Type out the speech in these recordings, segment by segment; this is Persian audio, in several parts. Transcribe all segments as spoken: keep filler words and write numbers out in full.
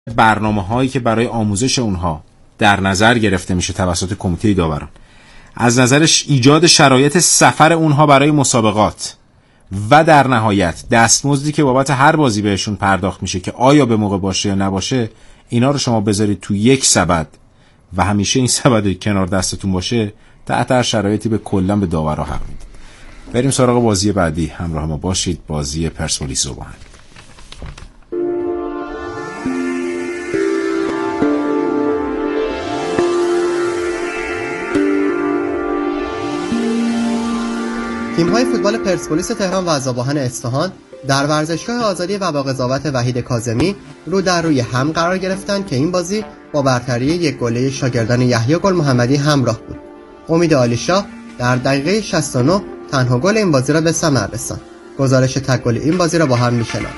برنامه‌هایی که برای آموزش اونها در نظر گرفته میشه توسط کمیته داوران، از نظرش ایجاد شرایط سفر اونها برای مسابقات و در نهایت دستمزدی که بابت هر بازی بهشون پرداخت میشه که آیا به موقع باشه یا نباشه، اینا رو شما بذارید تو یک سبد و همیشه این سبد کنار دستتون باشه، تحت هر شرایطی به کلا به داورا حق میدید. بریم سراغ بازی بعدی، همراه ما باشید. بازی پرسپولیس ذوب‌آهن. تیم‌های فوتبال پرسپولیس تهران و ذوب‌آهن اصفهان در ورزشگاه آزادی و با قضاوت وحید کاظمی رو در روی هم قرار گرفتند که این بازی با برتری یک گله شاگردان یحیی گل محمدی همراه بود. امید عالیشاه در دقیقه شصت و نه تنها گل این بازی را به ثمر رساند. گزارش تک گل این بازی را با هم می‌شنویم.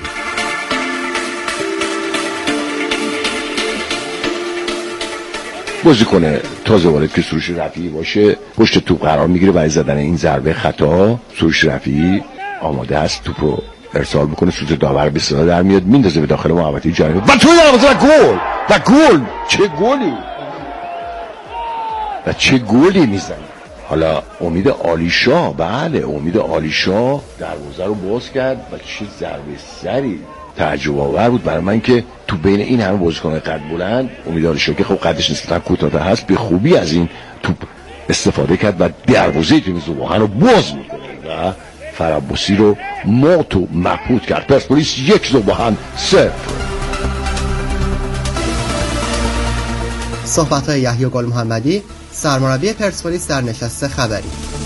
بازیکن تازه وارد که سروش رفیعی باشه پشت توپ قرار میگیره برای زدن این ضربه خطا. سروش رفیعی آماده است توپ رو ارسال بکنه، سوت داور به صدا در میاد، میندازه به داخل محوطه جریمه و توی دروازه و گل و گل. چه گلی و چه گلی میزنه. حالا امید عالیشاه، بله امید عالیشاه دروازه رو باز کرد و چه ضربه سری تعجب آور بود برای من که تو بین این همه بازیکن قد بلند امید عالیشاه که خب قدش نسبتا کوتاه هست به خوبی از این توپ استفاده کرد و دروازه تیم ذوب‌آهن رو باز میکنه و فرابوسی رو موت و مبهوت کرد. پرسپولیس یک، ذوب‌آهن صفر. صحبت‌های یحیی گل محمدی، سرمربی پرسپولیس در نشست خبری.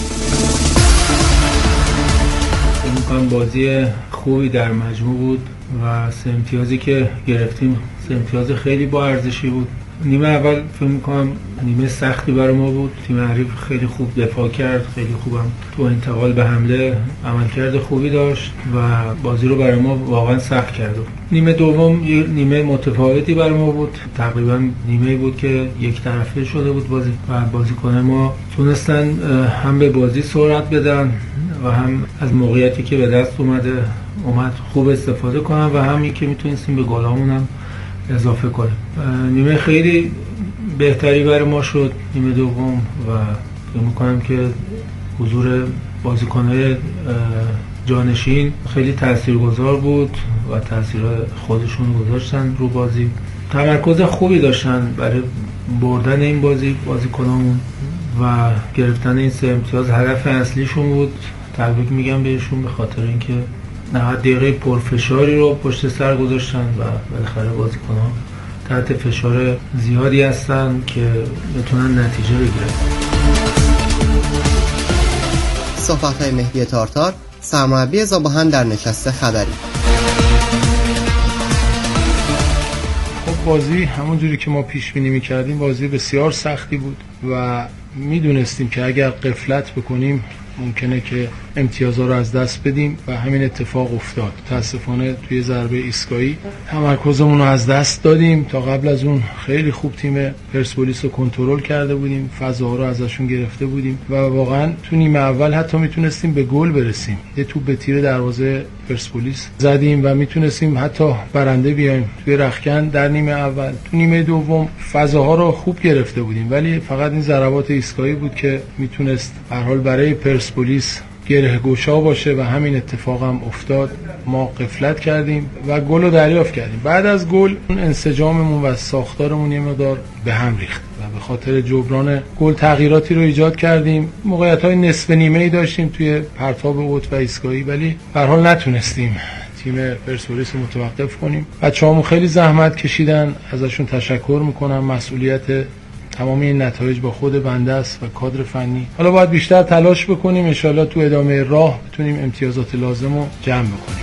این بازی خوبی در مجموع بود و سه امتیازی که گرفتیم سه امتیاز خیلی با ارزشی بود. نیمه اول فکر می‌کنم نیمه سختی برای ما بود. تیم حریف خیلی خوب دفاع کرد، خیلی خوبم تو انتقال به حمله عملکرد خوبی داشت و بازی رو برای ما واقعا سخت کرد. نیمه دوم یه نیمه متفاوتی برای ما بود. تقریبا نیمه‌ای بود که یک طرفه شده بود بازی و بازیکنان ما تونستن هم به بازی سرعت بدن و هم از موقعیتی که به دست اومده اومد خوب استفاده کنن و همین که میتونستیم به گلامون هم اضافه کنیم. نیمه خیلی بهتری برای ما شد نیمه دوم و فکر می‌کنم که حضور بازیکن‌های جانشین خیلی تاثیرگذار بود و تاثیر خودشون گذاشتن رو بازی. تمرکز خوبی داشتن برای بردن این بازی بازیکنامون و گرفتن این سه امتیاز هدف اصلیشون بود. تبریک میگم بهشون به خاطر اینکه نهایت دقیقه پرفشاری رو پشت سر گذاشتن و بالاخره بازیکن‌ها تحت فشار زیادی هستن که بتونن نتیجه بگیرن. صحبت‌های مهدی تارتار، سرمربی ذوب‌آهن در نشست خبری. خب بازی همونجوری که ما پیش بینی می‌کردیم بازی بسیار سختی بود و میدونستیم که اگر غفلت بکنیم ممکنه که امتیازها رو از دست بدیم و همین اتفاق افتاد. متاسفانه توی ضربه ایستگاهی تمرکزمون رو از دست دادیم. تا قبل از اون خیلی خوب تیم پرسپولیس رو کنترل کرده بودیم، فضاها رو ازشون گرفته بودیم و واقعا تو نیمه اول حتی میتونستیم به گل برسیم. یه توپ به تیر دروازه پرسپولیس زدیم و میتونستیم حتی برنده بیایم توی رختکن در نیمه اول. تو نیمه دوم فضاها رو خوب گرفته بودیم ولی فقط این ضربات ایستگاهی بود که میتونست به هر حال برای پرسپولیس گره گشا باشه و همین اتفاق هم افتاد. ما غفلت کردیم و گل رو دریافت کردیم. بعد از گل اون انسجاممون و ساختارمون یه مقدار به هم ریخت و به خاطر جبران گل تغییراتی رو ایجاد کردیم. موقعیت‌های نصف نیمه‌ای داشتیم توی پرتاب اوت و ایستگاهی ولی به هر حال نتونستیم تیم پرسپولیس رو متوقف کنیم. بچه‌هامون خیلی زحمت کشیدن، ازشون تشکر میکنم. مسئولیت تمام این نتایج با خود بنده است و کادر فنی. حالا باید بیشتر تلاش بکنیم، ان شاءالله تو ادامه راه بتونیم امتیازات لازم رو جمع بکنیم.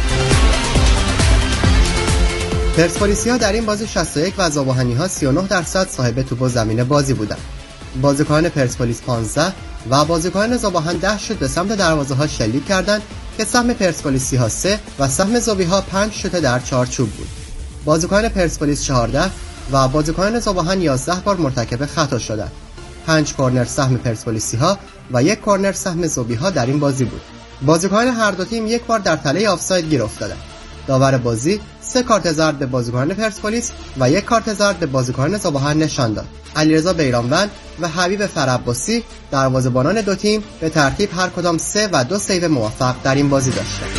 پرسپولیسی‌ها در این بازی شصت و یک و ذوب‌آهنی‌ها سی و نه درصد صاحب توپ و زمین بازی بودند. بازیکنان پرسپولیس پانزده و بازیکنان ذوب‌آهن ده شوت به سمت دروازه‌ها شلیک کردند که سهم پرسپولیسی‌ها سه و سهم ذوبی‌ها پنج شوت در چارچوب بود. بازیکنان پرسپولیس چهارده و بازیکنان ذوب‌آهن یازده بار مرتکب خطا شدند. پنج کورنر سهم پرسپولیسی‌ها و یک کورنر سهم ذوبی‌ها در این بازی بود. بازیکنان هر دو تیم یک بار در تله آفساید گیر افتادند. داور بازی سه کارت زرد به بازیکنان پرسپولیس و یک کارت زرد به بازیکنان زوباهن نشان داد. علیرضا بیرانوند و حبیب فرعباسی دروازه‌بانان دو تیم به ترتیب هر کدام سه و دو سیو موفق در این بازی داشتند.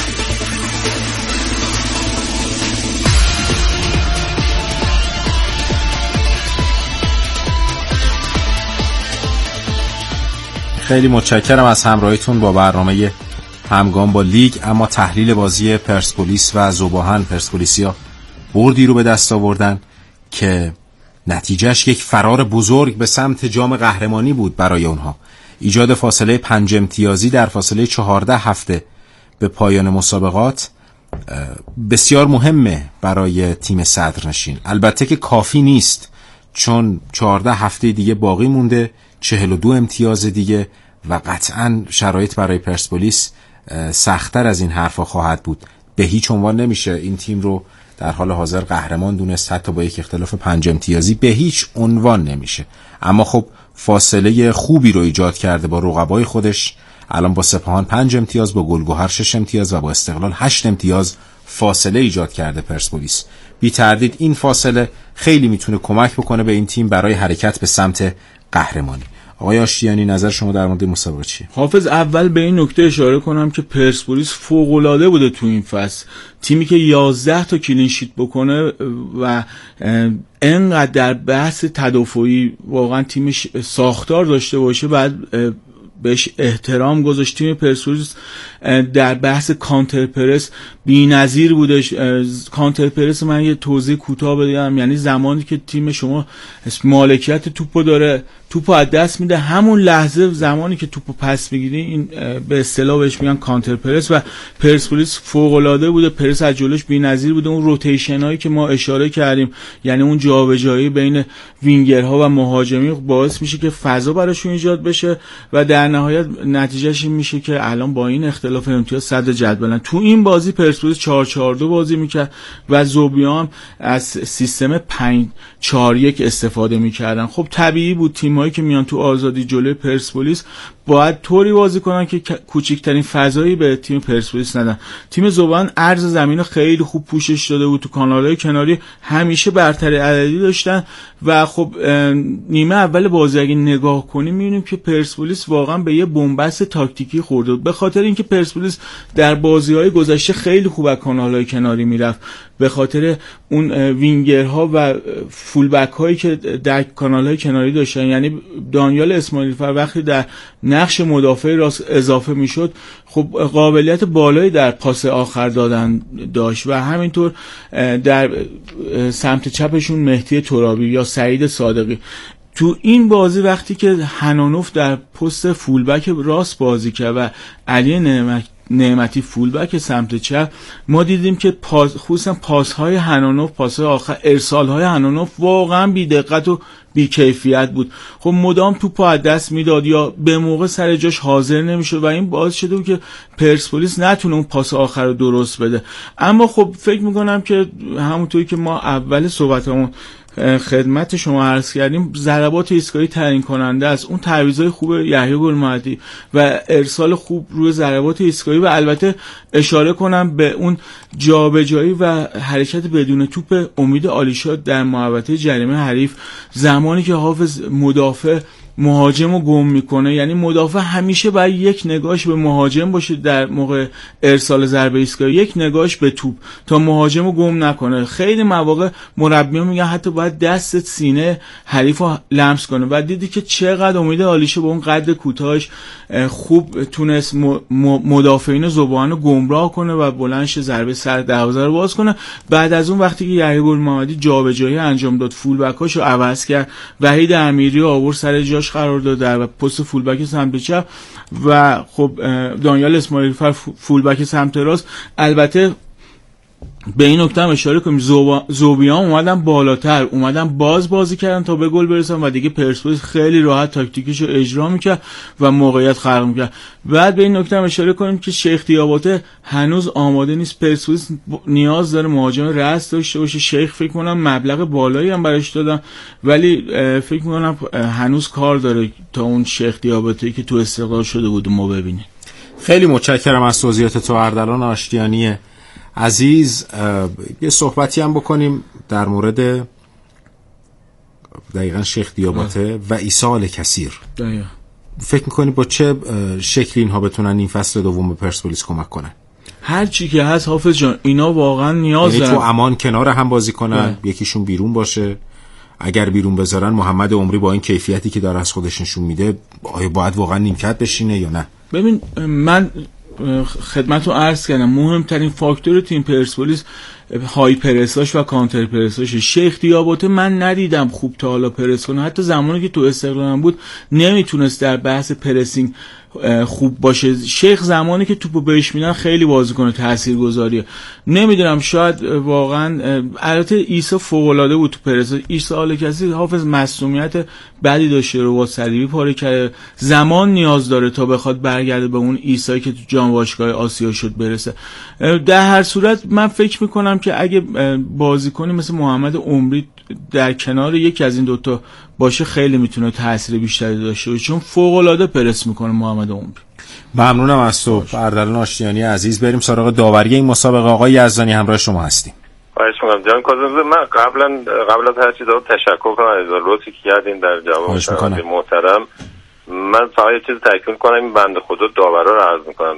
خیلی متشکرم از همراهیتون با برنامه همگام با لیگ. اما تحلیل بازی پرسپولیس و ذوباهن، پرسپولیسیا بردی رو به دست آوردن که نتیجهش یک فرار بزرگ به سمت جام قهرمانی بود برای اونها. ایجاد فاصله پنج امتیازی در فاصله چهارده هفته به پایان مسابقات بسیار مهمه برای تیم صدرنشین. البته که کافی نیست، چون چهارده هفته دیگه باقی مونده، چهل و دو امتیاز دیگه، و قطعاً شرایط برای پرسپولیس سخت‌تر از این حرفا خواهد بود. به هیچ عنوان نمیشه این تیم رو در حال حاضر قهرمان دونست، حتی با یک اختلاف پنج امتیازی به هیچ عنوان نمیشه. اما خب فاصله خوبی رو ایجاد کرده با رقبای خودش. الان با سپاهان پنج امتیاز، با گلگهر شش امتیاز و با استقلال هشت امتیاز فاصله ایجاد کرده پرسپولیس. بی تردید این فاصله خیلی میتونه کمک بکنه به این تیم برای حرکت به سمت قهرمانی. آقای آشتیانی، نظر شما در مورد مسابقه چیه؟ حافظ، اول به این نکته اشاره کنم که پرسپولیس فوق‌العاده بوده تو این فصل. تیمی که یازده تا کلین شیت بکنه و انقدر در بحث تدافعی واقعا تیمش ساختار داشته باشه، بعد بهش احترام گذاشت. تیم پرسپولیس در بحث کانتر پرس بی‌نظیر بودش. کانتر پرس من یه توضیح کوتاه بدم، یعنی زمانی که تیم شما مالکیت توپو داره، توپو از دست میده، همون لحظه زمانی که توپو پس میگیری، این به اصطلاح بهش میگن کانتر پرس، و پرسپولیس فوق العاده بوده. پرس از جلوش بی‌نظیر بوده. اون روتیشن هایی که ما اشاره کردیم، یعنی اون جابجایی بین وینگرها و مهاجمی، باعث میشه که فضا براشون ایجاد بشه و در نهایت نتیجهش این میشه که الان با این اختلاف امتیاز صدر جدولن. تو این بازی پرسپولیس چهار چهار دو بازی میکرد و ذوبیان از سیستم پنج چهار یک استفاده میکردن. خب طبیعی بود تیمایی که میان تو آزادی جلوی پرسپولیس باید طوری بازی کنن که کوچکترین فضایی به تیم پرسپولیس ندن. تیم ذوبیان عرض زمین خیلی خوب پوشش داده بود، تو کانالهای کناری همیشه برتری عددی داشتن و خب نیمه اول بازی اگه نگاه کنیم میبینیم که پرسپولیس واقعا به یه بنبست تاکتیکی خورده بود، به خاطر اینکه پرسپولیس در بازی‌های گذشته خیلی خوب از کانالهای کناری میرفت، به خاطر اون وینگرها و فول بک هایی که در کانالهای کناری داشتن. یعنی دانیال اسماعیلی فر وقتی در نقش مدافع راست اضافه میشد، خب قابلیت بالایی در پاس آخر دادن داشت و همینطور در سمت چپشون مهدی ترابی یا سعید صادقی. تو این بازی وقتی که حنانوف در پست فولبک راست بازی کرد و علی نعمت نعمتی فولبک سمت چپ، ما دیدیم که پاس، خصوصا پاس‌های حنانوف، پاس‌های آخر، ارسال‌های حنانوف واقعا بی‌دقت و بی‌کیفیت بود. خب مدام توپو از دست میداد یا به موقع سر جاش حاضر نمیشد و این باعث شده بود که پرسپولیس نتونه اون پاس آخر رو درست بده. اما خب فکر میکنم که همونطوری که ما اول صحبتمون خدمت شما عرض کردیم، ضربات ایستگاهی تعیین کننده است. اون تعویضای خوب یحیی گل‌محمدی و ارسال خوب روی ضربات ایستگاهی، و البته اشاره کنم به اون جابجایی و حرکت بدون توپ امید عالیشا در محوطه جریمه حریف، زمانی که حافظ مدافع مهاجم رو گم میکنه. یعنی مدافع همیشه باید یک نگاهش به مهاجم باشه در موقع ارسال ضربه ایستگاهی، یک نگاهش به توپ تا مهاجم رو گم نکنه. خیلی مواقع مربیان میگن حتی باید دست سینه حریف رو لمس کنه و دیدی که چقدر امید عالیشه با اون قد کوتاهش خوب تونست مدافعین ذوباهن رو گمراه کنه و بلندش ضربه سر دروازه رو باز کنه. بعد از اون وقتی که یحیی گل‌محمدی جابجایی انجام داد، فول بکاشو عوض کرد، وحید امیری آورد سر جاش قرار داد در پست فول بک سمت چپ و خب دانیال اسماعیلی فر فول بک سمت راست. البته به این نکته هم اشاره کنیم، ذوبیان اومدن بالاتر، اومدن باز بازی کردن تا به گل برسن و دیگه پرسپولیس خیلی راحت تاکتیکش رو اجرا میکرد و موقعیت خلق میکرد. بعد به این نکته هم اشاره کنیم که شیخ دیاباته هنوز آماده نیست. پرسپولیس نیاز داره مهاجم رأس داشته باشه. شیخ فکر کنم مبلغ بالایی هم براش دادن، ولی فکر میکنم هنوز کار داره تا اون شیخ دیاباته که تو استقلال شده بود ما ببینیم. خیلی متشکرم از توضیحات تو اردلان آشتیانی عزیز یه صحبتی هم بکنیم در مورد دقیقاً شیخ دیاباته و عیسی آل‌کثیر. دقیقاً فکر میکنی با چه شکلی اینها بتونن این فصل دوم به پرسپولیس کمک کنن؟ هر چی که هست حافظ جان، اینا واقعا نیاز دارن. یعنی تو امان کنار هم بازی کنن، یکیشون بیرون باشه. اگر بیرون بذارن محمد عمری با این کیفیتی که داره از خودش نشون میده، آیا باید واقعا نیمکت بشینه یا نه؟ ببین من خدمتتون عرض کردم مهمترین فاکتور تیم پرسپولیس های پرساش و کانتر پرساش. شیخ دیاباته من ندیدم خوب تا حالا پرس کنه، حتی زمانی که تو استقلال بود نمیتونست در بحث پرسینگ خوب باشه. شیخ زمانی که توپو بهش میدن خیلی بازیکن تاثیرگذاریه. نمیدونم شاید واقعا، البته عیسی فوق العاده بود تو پرس. عیسی آل‌کثیر حافظ معصومیت بدی داشته رو با صلیبی پاره کرده، زمان نیاز داره تا بخواد برگرده به اون عیسی که تو جام باشگاه آسیا شد برسه. در هر صورت من فکر میکنم که اگه بازیکنی مثل محمد عمری در کنار یکی از این دوتا باشه خیلی میتونه تاثیر بیشتری داشته باشه، چون فوق العاده پرس میکنه محمد عمری. ممنونم از تو اردلان آشتیانی عزیز. بریم سراغ داوری این مسابقه. آقای یزدانی همراه شما هستیم. خواهش می‌کنم جان کاظمی. من قبلا قبل از هر چیز تشکر کنم از لطفی که کردین در جواب محترم. من فقط یه چیز تاکید کنم، این بنده خدا داورا رو عرض میکنم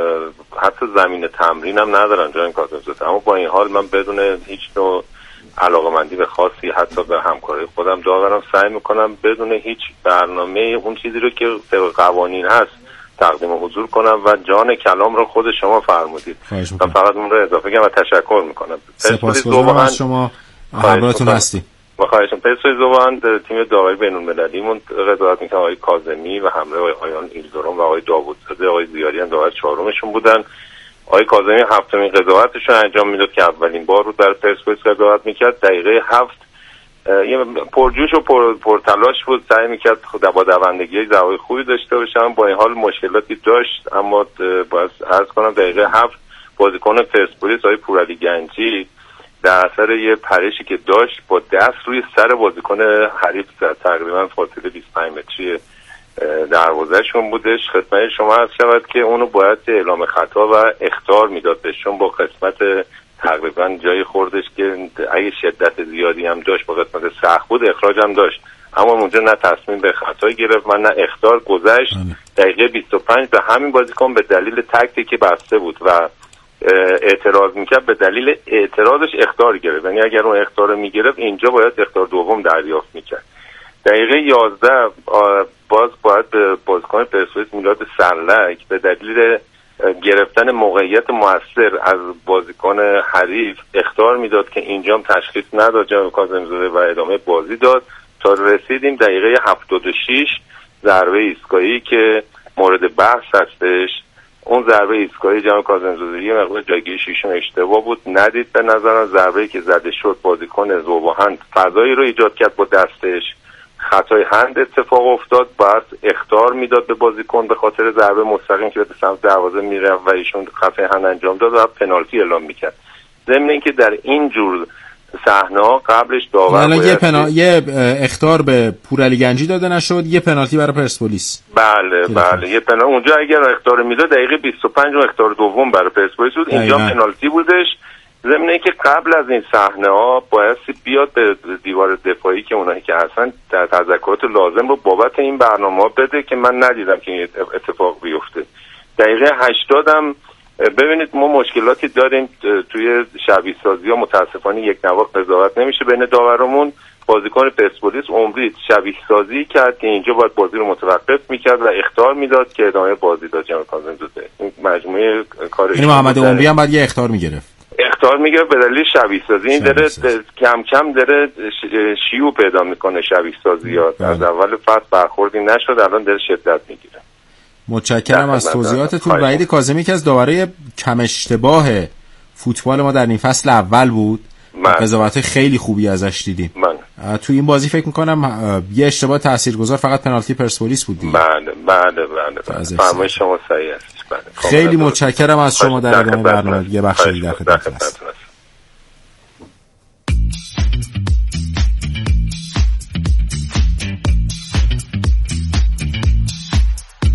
حتی زمین تمرینم ندارن جان کاظمی، اما با این حال من بدون هیچ نوع علاقمندی به خاصی حتی به همکاری خودم داورم سعی میکنم بدون هیچ برنامه اون چیزی رو که طبق قوانین هست تقدیم حضور کنم و جان کلام رو خود شما فرمودید و فقط اون رو اضافه کنم و تشکر میکنم. سپاسگزارم از شما، همراهتون هستیم. بخواهشم پرسپولیس زبان تیم داوری بین‌المللیمون قضاوت میکنه آقای کاظمی و همراه آقای آیان ایلدورم و آقای داوودزاده، آقای زیاری هم داور چهارمشون بودن. آقای کاظمی هفتمین قضاوتشون انجام میداد که اولین بار بود در پرسپولیس قضاوت میکرد. دقیقه هفت یه پرجوش و پر پرتلاش بود، سعی میکرد خود با دوندگی زوایای خوبی داشته باشه، با این حال مشکلاتی داشت. اما باید عرض کنم دقیقه هفت بازیکن پرسپولیس آقای پورعلی گنجی در اثر یه پرشی که داشت با دست روی سر بازیکن حریف زد، تقریبا فاصله بیست و پنج متری دروازه‌شون بودش. خدمت شما عرض شود که اونو باید اعلام خطا و اخطار میداد بهش، چون با قسمت تقریبا جای خوردش که اگه شدت زیادی هم داشت با قسمت سخت بود اخراج هم داشت، اما اونجا نه تصمیم به خطایی گرفت و نه اخطار گذشت. دقیقه بیست و پنج به همین بازیکن به دلیل تکتی که بسته بود و اعتراض میکرد به دلیل اعتراضش اخطار گرفت، یعنی اگر اون اخطار میگرفت اینجا باید اخطار دوم دریافت میکرد. دقیقه یازده باز باید به بازیکن پرسپولیس میلاد سرلک به دلیل گرفتن موقعیت مؤثر از بازیکن حریف اخطار میداد که اینجا هم تشخیص نداد جناب کاظمی‌زاده و ادامه بازی داد تا رسیدیم دقیقه هفتاد و شش ضربه ایستگاهی که مورد بحث هستش. اون ضربه ایستگاهی جناب کاظمی‌زاده یه مقدار جایگیری شیشم اشتباه بود، ندید به نظرم ضربه‌ای که زده شد بازیکن ذوب‌هند فضایی رو ایجاد کرد با دستش، خطای هند اتفاق افتاد، بعد اخطار میداد به بازیکن به خاطر ضربه مستقیم که به سمت دروازه میره و ایشون خطای هند انجام داد و پنالتی اعلام میکرد. ضمن اینکه در این جور صحنه‌ها قبلش داور یه پنا... یه اخطار به پورعلی گنجی داده نشد، یه پنالتی برای پرسپولیس. بله بله یه پنالتی اونجا اگر اخطار میداد دقیقه بیست و پنج و اخطار دوم برای پرسپولیس بود، اینجا پنالتی بودش. ضمن اینکه قبل از این صحنه ها باید بیاد به دیوار دفاعی که اونایی که هستن در تذکرات لازم رو بابت این برنامه ها بده که من ندیدم که این اتفاق بیفته. دقیقه هشتاد هم ببینید ما مشکلاتی داریم توی شبیه سازی ها، متاسفانه یک نواخت قضاوت نمیشه بین داورمون. بازیکن پرسپولیس عمری شبیه سازی کرد که اینجا باید بازی رو متوقف میکرد و اخطار میداد که ادامه بازی داد. جناب کاظمی‌زاده این مجموعه کارش، یعنی محمد عمری هم باید یه اخطار میگرفت، اخطار میگیره به دلیل شبیه سازی. این داره کم کم داره شیوع پیدا میکنه شبیه سازی ها. از اول فصل برخوردی نشد، الان داره شدت میگیره. متشکرم از توضیحاتتون. وحید کاظمی که از داورای کم اشتباه فوتبال ما در این فصل اول بود، قضاوت خیلی خوبی ازش دیدیم. من تو این بازی فکر میکنم یه اشتباه تاثیرگذار فقط پنالتی پرسپولیس بود دیگه. بله بله بله فرمایش شما صحیح است. خیلی متشکرم از شما. در ادامه برنامه یه بخش دیگه در خدمتتون هستم.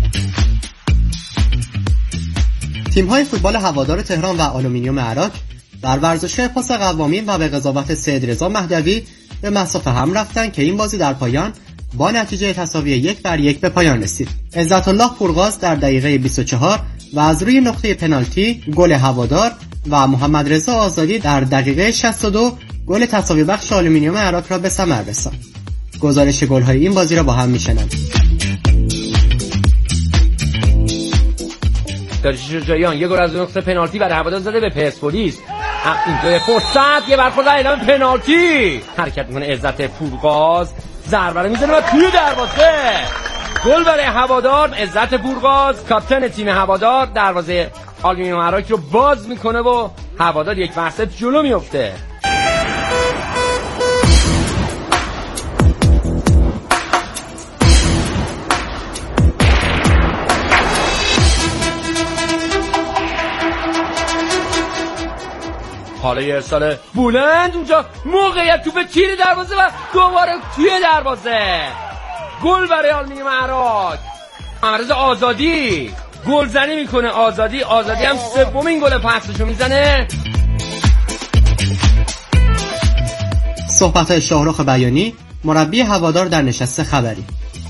تیم‌های فوتبال هوادار تهران و آلومینیوم عراق در ورزشگاه پاس قوامین و به قضاوت سید رضا مهدوی به مصاف هم رفتن که این بازی در پایان با نتیجه تساوی یک بر یک به پایان رسید. عزت الله پورغاز در دقیقه بیست و چهار و از روی نقطه پنالتی گل هوادار و محمد رضا آزادی در دقیقه شصت و دو گل تساوی بخش آلومینیوم عراق را به ثمر رساند. گزارش گل‌های این بازی را با هم می‌شنویم. داریوش جایان یه گل از نقطه پنالتی برای هوادار زده به پرسپولیس. اینجا فرصت یه برخورد اعلام پنالتی. حرکت می‌کنه عزت پورغاز، ضربه رو می‌زنه و توی دروازه. گل برای هوادار. عزت پورغاز کاپیتان تیم هوادار دروازه آلومینیوم عراق رو باز می‌کنه و هوادار یک فرصت جلو میفته. حالا یه ارسال بلند اونجا، موقعیت توپ تیر دروازه و دوباره توی دروازه. گل برای آلومینیوم عراق. محمد آزادی گلزنی میکنه. آزادی آزادی هم سومین گل پسشو میزنه. صحبت‌های شاهرخ بیانی، مربی هوادار در نشست خبری.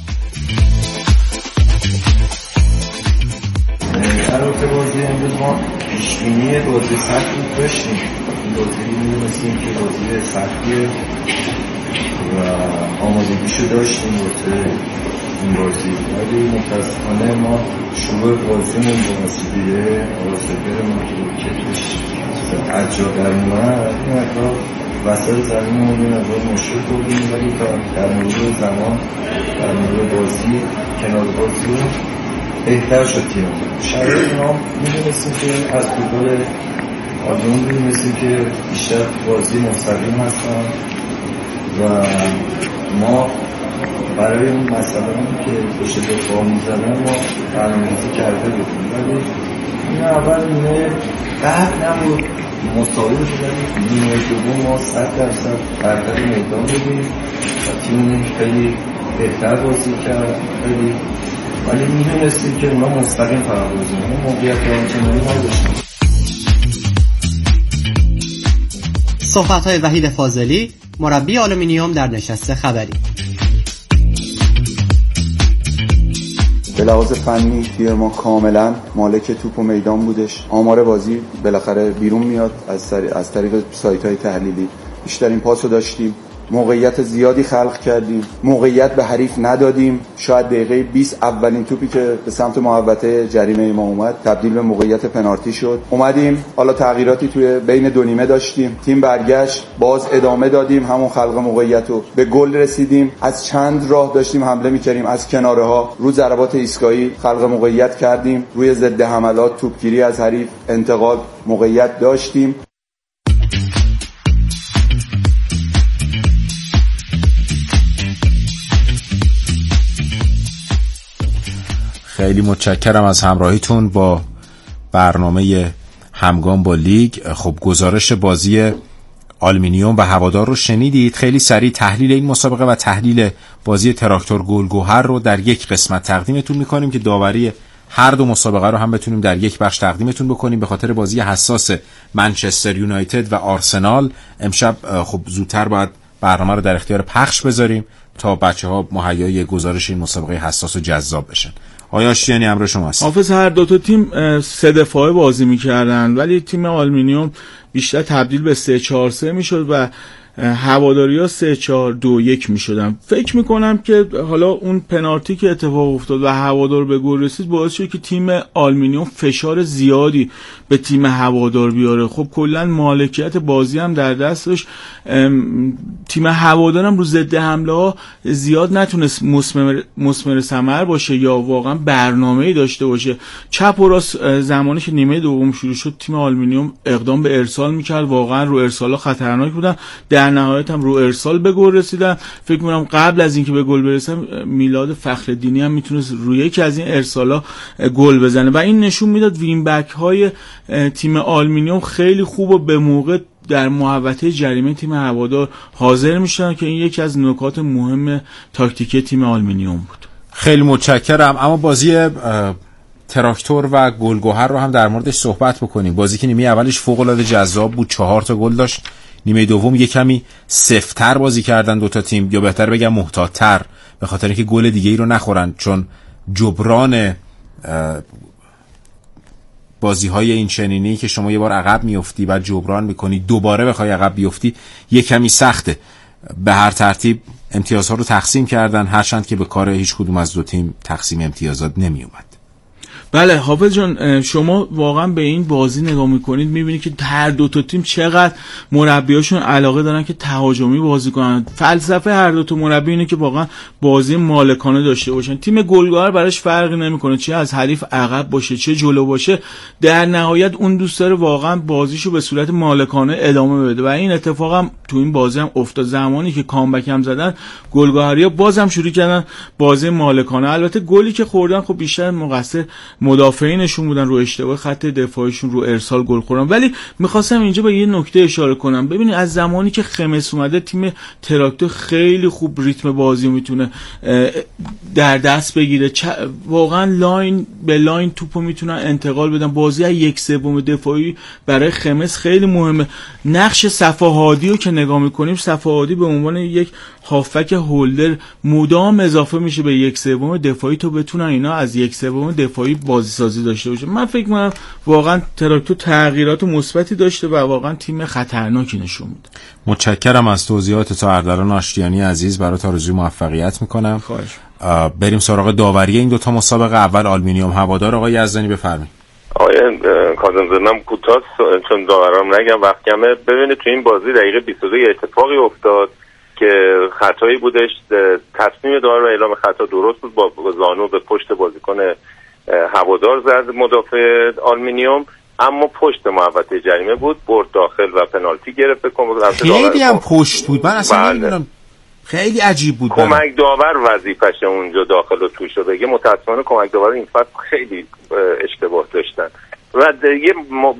در وقت بازی امروز ما پیشبینی بازی سختی داشتیم. این بازی می‌دونستیم که بازی سختیه و آمادگیشو داشتیم واسه این بازی، ولی متاسفانه ما شروع بازیمون با وسیله آراسدرمون که کتش اجا در اومد این اقلا وسط زمینمون این اقلا مشکل بودیم، ولی تا در مورد زمان در مورد بازی کنار بازی بهتر شد تیم. شرایط ما می‌دونستیم که از فوتبال آلمان می‌دونستیم که بیشتر بازی مستقیم هستن و ما برای اون مسئله که پشت دفاع می‌زدن ما برنامه‌ریزی کرده بودیم، ولی این اول نیمه بعد نبود مساوی شدیم. نیمه دوم ما صد درصد برتر میدان بودیم و تیم خیلی بهتر بازی کرد، خیلی ولی میدونستیم که اونا مستقیم فقط بازی کنن، موقعیت آنچنانی نداشتیم. صحبت‌های وحید فاضلی، مربی آلومینیوم در نشست خبری. به لحاظ فنی تیم ما کاملا مالک توپ و میدان بودش. آمار بازی بالاخره بیرون میاد از طریق از طریق سایت‌های تحلیلی. بیشترین پاسو داشتیم، موقعیت زیادی خلق کردیم، موقعیت به حریف ندادیم. شاید دقیقه بیست اولین توپی که به سمت محوطه جریمه ما اومد تبدیل به موقعیت پنالتی شد. اومدیم حالا تغییراتی توی بین دو نیمه داشتیم، تیم برگشت، باز ادامه دادیم همون خلق موقعیت رو، به گل رسیدیم. از چند راه داشتیم حمله می‌کردیم، از کناره ها، رو ضربات ایستگاهی خلق موقعیت کردیم، روی ضد حملات توپگیری از حریف انتقال موقعیت داشتیم. خیلی متشکرم از همراهیتون با برنامه همگام با لیگ. خب گزارش بازی آلومینیوم و هوادار رو شنیدید. خیلی سریع تحلیل این مسابقه و تحلیل بازی تراکتور گلگهر رو در یک قسمت تقدیمتون میکنیم که داوری هر دو مسابقه رو هم بتونیم در یک بخش تقدیمتون بکنیم. به خاطر بازی حساس منچستر یونایتد و آرسنال امشب خب زودتر باید برنامه رو در اختیار پخش بذاریم تا بچه‌ها مهیای گزارش این مسابقه حساس و جذاب بشن. آیا آشتیانی امر شما است؟ حافظ هر دو تا تیم سه دفاعه بازی می‌کردن، ولی تیم آلومینیوم بیشتر تبدیل به سه چهار سه می‌شد و هواداریا سه چهار دو یک میشدن. فکر میکنم که حالا اون پنالتی که اتفاق افتاد و هوادار به گل رسید باعث شد که تیم آلومینیوم فشار زیادی به تیم هوادار بیاره. خب کلا مالکیت بازی هم در دستش، تیم هوادار هم رو ضد حمله ها زیاد نتونست مثمر مثمر ثمر باشه یا واقعا برنامه‌ای داشته باشه. چپ و راست زمانی که نیمه دوم شروع شد تیم آلومینیوم اقدام به ارسال میکرد، واقعا رو ارسال‌ها خطرناک بودن. در نهایت هم رو ارسال به گل رسیدن. فکر می‌کنم قبل از اینکه به گل برسن میلاد فخرالدینی هم میتونست روی یکی از این ارسال‌ها گل بزنه و این نشون میداد وین بک های تیم آلومینیوم خیلی خوب و به موقع در محوطه جریمه تیم هوادار حاضر میشن که این یکی از نکات مهم تاکتیکی تیم آلومینیوم بود. خیلی متشکرم. اما بازی تراکتور و گلگهر رو هم در موردش صحبت بکنیم. بازی که نیمه اولش فوق‌العاده جذاب بود، چهار تا گل داشت. نیمه دوم یک کمی سفت‌تر بازی کردن دوتا تیم، یا بهتر بگم محتاط‌تر، به خاطر اینکه گل دیگه ای رو نخورن، چون جبران بازی‌های این چنینی که شما یه بار عقب میافتی و جبران میکنی دوباره بخوای عقب بیفتی یک کمی سخته. به هر ترتیب امتیازها رو تقسیم کردن، هرچند که به کار هیچ کدوم از دو تیم تقسیم امتیازات نمی اومد. بله حافظ جان، شما واقعا به این بازی نگاه میکنید میبینید که هر دو تا تیم چقدر مربیاشون علاقه دارن که تهاجمی بازی کنن. فلسفه هر دو تا مربی اینه که واقعا بازی مالکانه داشته باشن. تیم گلگهر براش فرقی نمیکنه چه از حریف عقب باشه چه جلو باشه، در نهایت اون دوست داره واقعا بازیشو به صورت مالکانه ادامه بده و این اتفاق هم تو این بازی هم افتاد. زمانی که کامبک هم زدن گلگهریا بازم شروع کردن بازی مالکانه. البته گلی که خوردن خب بیشتر مقصر مدافعینشون بودن، رو اشتباه خط دفاعیشون، رو ارسال گل خوردن. ولی میخواستم اینجا به یه نکته اشاره کنم. ببینید از زمانی که خمس اومده تیم تراکتور خیلی خوب ریتم بازی میتونه در دست بگیره، واقعا لاین به لاین توپو میتونن انتقال بدن. بازی از یک سوم دفاعی برای خمس خیلی مهمه. نقش صفاهادی رو که نگاه میکنیم، صفاهادی به عنوان یک هافک هولدر مدام اضافه میشه به یک سوم دفاعی تا بتونن اینا از یک سوم دفاعی بازی سازی داشته باشه. من فکر می‌کنم واقعا تراکتور تغییرات مثبتی داشته و واقعا تیم خطرناکی نشون میده. متشکرم از توضیحات تا اردلان آشتیانی عزیز، برات آرزوی موفقیت میکنم. خواهش. بریم سراغ داوری این دو تا مسابقه. اول آلومینیوم هوادار، آقای یزدانی بفرمایید. آقای کاظم زنم کوتاه چون داورام نگم وقت کمه. ببینید تو این بازی دقیقه بیست و دو اتفاقی افتاد که خطایی بودش. تصمیم داور و اعلام خطا درست بود، با زانو به پشت بازیکن هوادار زد مدافع آلومینیوم، اما پشت محوطه جریمه بود، برد داخل و پنالتی گرفت. خیلی هم پشت بود، من اصلا نمیدونم، خیلی عجیب بود. کمک داور وظیفشه اونجا داخل و توش رو بگه. متاسفانه کمک داور این فصل خیلی اشتباه داشتن و یه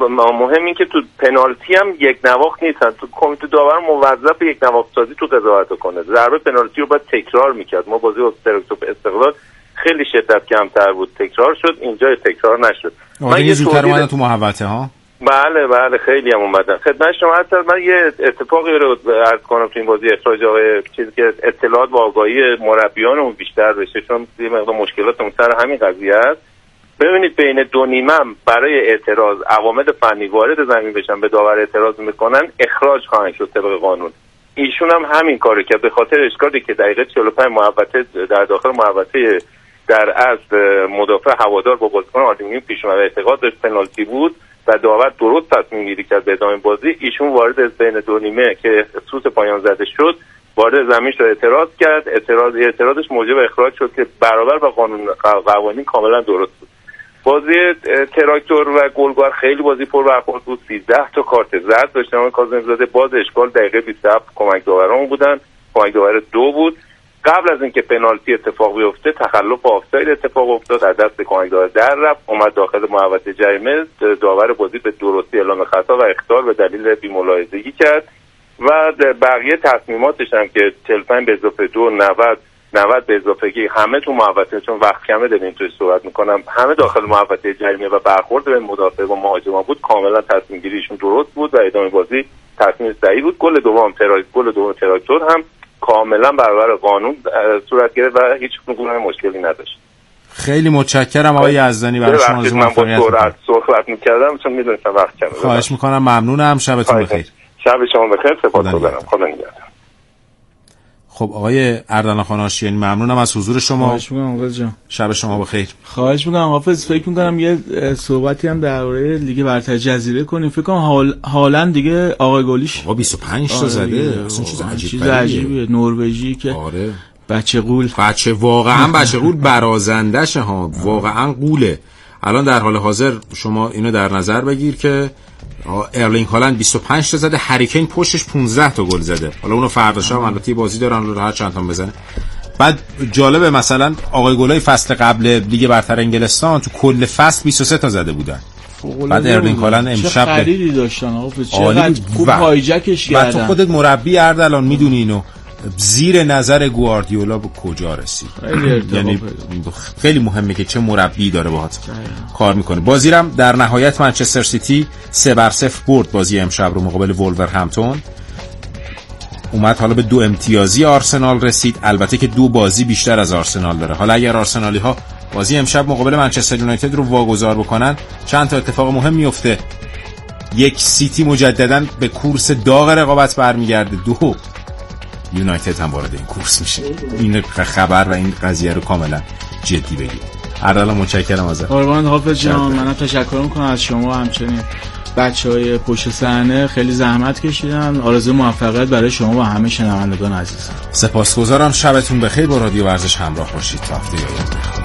مهم این که تو پنالتی هم یک نواخت نیستن. تو کمیته داور موظف یک نواخت سازی تو قضاوت کنه. ضربه پنالتی رو باید تکرار میکرد. ما بازی تراکتور استقلال خیلی شدت کمتر بود، تکرار شد، اینجا تکرار نشد. من یه زودتر اومدن تو محوطه ها. بله بله خیلی هم اومدن خدمت شما. حتی من یه اتفاقی رو عرض کنم تو این بازی، اخراج آقای چیزی که اطلاعات و آگاهی مربیانمون بیشتر بشه، چون یه مقدار مشکلاتمون سر همین قضیه است. ببینید بین دو نیمه برای اعتراض عوامل فنی وارد زمین بشن، به داور اعتراض میکنن، اخراج خواهند شد طبق قانون. ایشون هم همین کارو کرد، به خاطر اشکالی که دقیقه چهل و پنج محوطه در داخل محوطه در اصل مدافع هوادار با بازیکن آلومینیوم پیش اومد، اعتقاد داشت پنالتی بود و داور درست تصمیم گیری کرد به ادامه بازی. ایشون وارد بین دو نیمه که سوت پایان زده شد وارد زمین شد، اعتراض کرد. اعتراض اعتراضش موجب اخراج شد که برابر با قانون قوانین کاملا درست بود. بازی تراکتور و گلگهر خیلی بازی پر برخورد بود. سیزده تا کارت زرد داشتن آقای کاظمی زاده. باز اشکال دقیقه بیست و هفت کمک داوران بودن، کمک داور دو بود. قبل از اینکه پنالتی اتفاق بیفته تخلف آفساید اتفاق افتاد، از دست کمک داور در رفت، اومد داخل محوطه جریمه. داور بازی به درستی اعلام خطا و اخطار به دلیل بی‌ملاحظگی کرد و بقیه تصمیماتش هم که چهل و پنج به اضافه دو، نود نود به اضافه یک، همه تو محوطه، چون وقت کمه داریم توی صحبت میکنم، همه داخل محوطه جریمه و برخورد به مدافع و مهاجما بود. کاملا تصمیم گیریشون درست بود و ادامه بازی تصمیم صحیح بود. گل دوم تراکتور گل دوم تراکتور هم کاملا برابر قانون صورت گرفت و هیچ گونه مشکلی نداشت. خیلی متشکرم آقای یزدانی برای شما از موفقیت. من با سرعت صحبت می‌کردم چون می‌دونستم وقت کمه. خواهش می‌کنم، ممنونم. شبتون بخیر. شب شما بخیر. سپاسگزارم. خدا نگهدار. خب آقای اردلان خان آشتیانی ممنونم از حضور شما. خواهش می‌کنم حافظ جان. شب شما بخیر. خواهش می‌کنم حافظ. فکر می‌کنم یه صحبتی هم درباره لیگ برتر جزیره کنیم. فکر کنم حال حالا دیگه آقای گلیش آقا بیست و پنج تا زده. اصلا چیز عجیب چیز عجیبیه. نروژی که آره بچه قول بچه واقعا بچه قول برازندشه ها، واقعا قوله. الان در حال حاضر شما اینو در نظر بگیر که ارلینگ هالند بیست و پنج تا زده، هری کین پشتش پانزده تا گل زده. حالا اونو فردا شب البته بازی دارن رو راحت چند تا بزنه. بعد جالبه مثلا آقای گلای فصل قبل لیگ برتر انگلستان تو کل فصل بیست و سه تا زده بودن. بعد ارلینگ هالند امشب چه خریدی داشتن آقا، چقدر خوب هایجکش کردن. بعد تو خودت مربی اردلان میدونی اینو. زیر نظر گواردیولا به کجا رسید. یعنی خیلی مهمه که چه مربی داره باهات کار میکنه. بازی هم در نهایت منچستر سیتی سه بر صفر برد بازی امشب رو مقابل وولورهمپتون. اومد حالا به دو امتیازی آرسنال رسید، البته که دو بازی بیشتر از آرسنال داره. حالا اگر آرسنالی ها بازی امشب مقابل منچستر یونایتد رو واگذار بکنن چند تا اتفاق مهم میفته. یک، سیتی مجددا به کورس داغ رقابت برمیگرده. دو، یونایتد هم وارد این کورس میشه. این خبر و این قضیه رو کاملا جدی بگیر. اردلان متشکرم ازت. قربان حافظ جان. منم تشکر میکنم از شما، همچنین بچهای پشت صحنه خیلی زحمت کشیدن. آرزوی موفقیت برای شما و همه شنوندگان عزیز. سپاسگزارم. شبتون بخیر. با رادیو ورزش همراه باشید تا هفته آینده.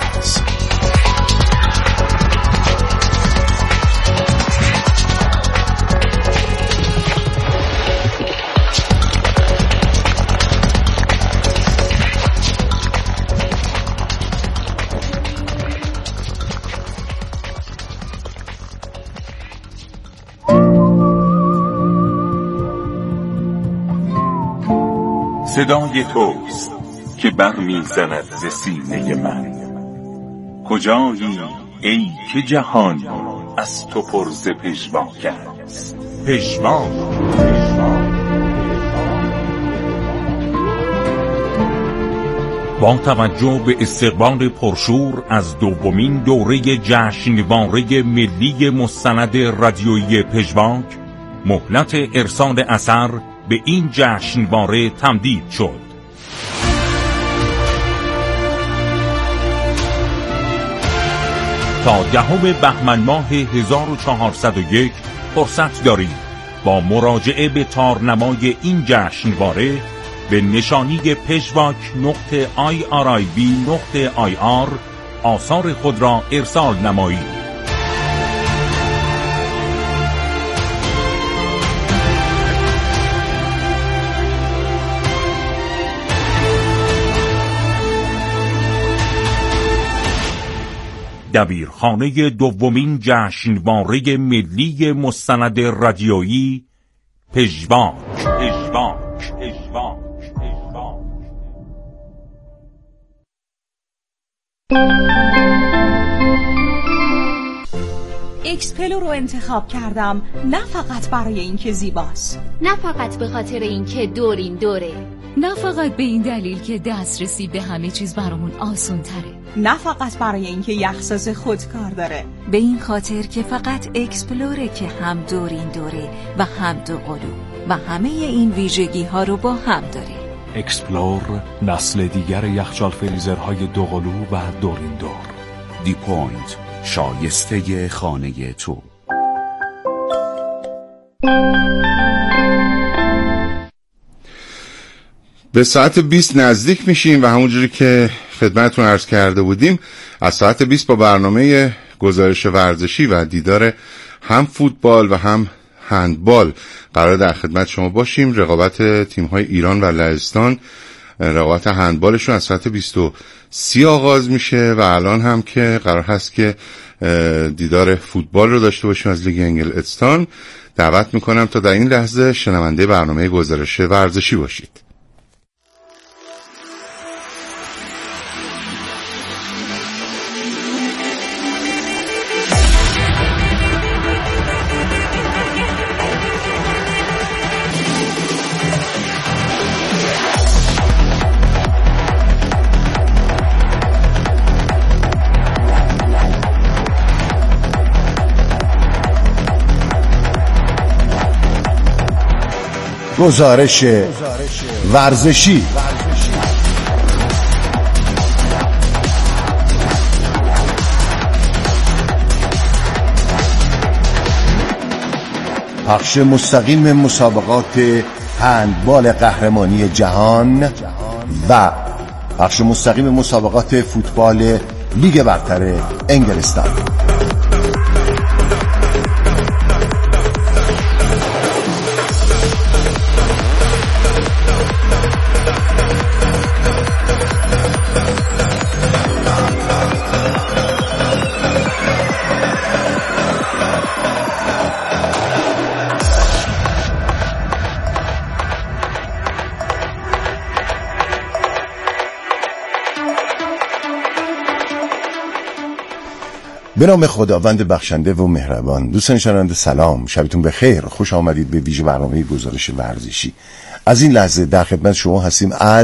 صدای توست که برمیزند ز سینه من. کجایی ای که جهان از تو پر ز پژواک است. پژواک با توجه به استقبال پرشور از دومین دوره جشنواره ملی مستند رادیویی پژواک، مهلت ارسال اثر به این جشنواره تمدید شد. تا دهم بهمن ماه هزار و چهارصد و یک فرصت دارید با مراجعه به تارنمای این جشنواره به نشانی پژواک نقطه آی آر آی بی نقطه آی آر آثار خود را ارسال نمایید. دبیرخانه دومین جشنواره ملی مستند رادیویی پژواک. پژواک پژواک پژواک. اکسپلو رو انتخاب کردم نه فقط برای اینکه زیباست، نه فقط به خاطر اینکه دورین دوره، نه فقط به این دلیل که دسترسی به همه چیز برامون آسون تره، نه فقط برای اینکه یخ‌ساز خودکار داره، به این خاطر که فقط اکسپلوره که هم دورین دوره و هم دو قلو و همه این ویژگی ها رو با هم داره. اکسپلور نسل دیگر یخچال فریزرهای دو قلو و دورین دور. دی پوینت، شایسته خانه تو. به ساعت بیست نزدیک میشیم و همونجوری که خدمتتون عرض کرده بودیم از ساعت بیست با برنامه گزارش ورزشی و دیدار هم فوتبال و هم هندبال قرار در خدمت شما باشیم. رقابت تیم‌های ایران و لهستان، رقابت هندبالشون از ساعت بیست و سی آغاز میشه و الان هم که قرار هست که دیدار فوتبال رو داشته باشیم از لیگ انگلستان. دعوت میکنم تا در این لحظه شنونده برنامه گزارش ورزشی باشید. گزارش ورزشی. پخش مستقیم مسابقات هندبال قهرمانی جهان و پخش مستقیم مسابقات فوتبال لیگ برتر انگلستان. به نام خداوند بخشنده و مهربان. دوستان شنونده سلام، شبتون بخیر، خوش آمدید به ویژه برنامه گزارش ورزشی. از این لحظه در خدمت شما هستیم.